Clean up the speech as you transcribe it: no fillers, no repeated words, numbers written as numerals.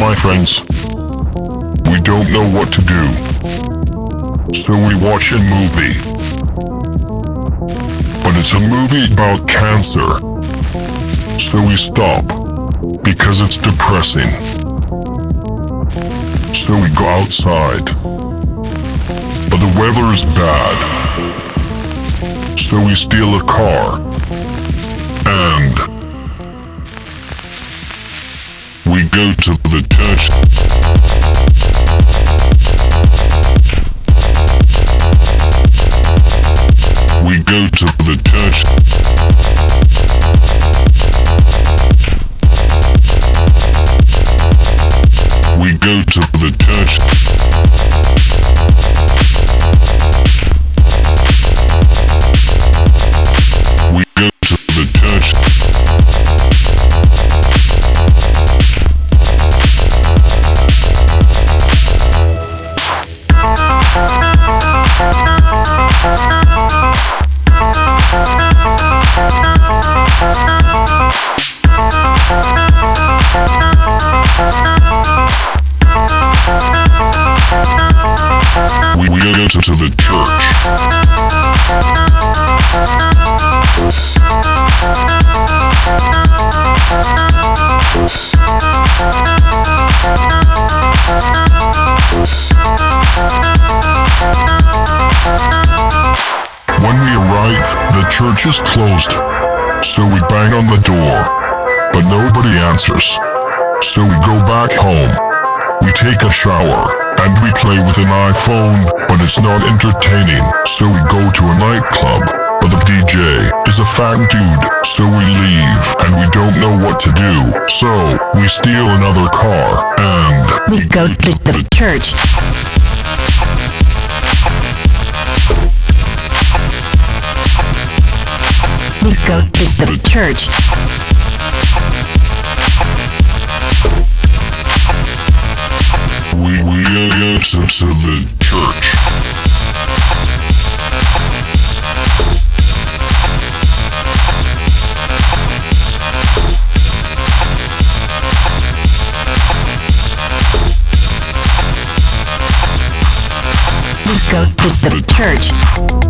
my friends. We don't know what to do. So we watch a movie. But it's a movie about cancer. So we stop. Because it's depressing. So we go outside. But the weather is bad. So we steal a car. And we go to the church. We go to the church. We go to the church. We go to the church. We go to the church. When we arrive, the church is closed. So we bang on the door, but nobody answers. So we go back home. We take a shower. And we play with an iPhone, but it's not entertaining. So we go to a nightclub, but the DJ is a fat dude. So we leave, and we don't know what to do. So we steal another car, and we go to the church. We go to the church. We go to the church. We go to the church.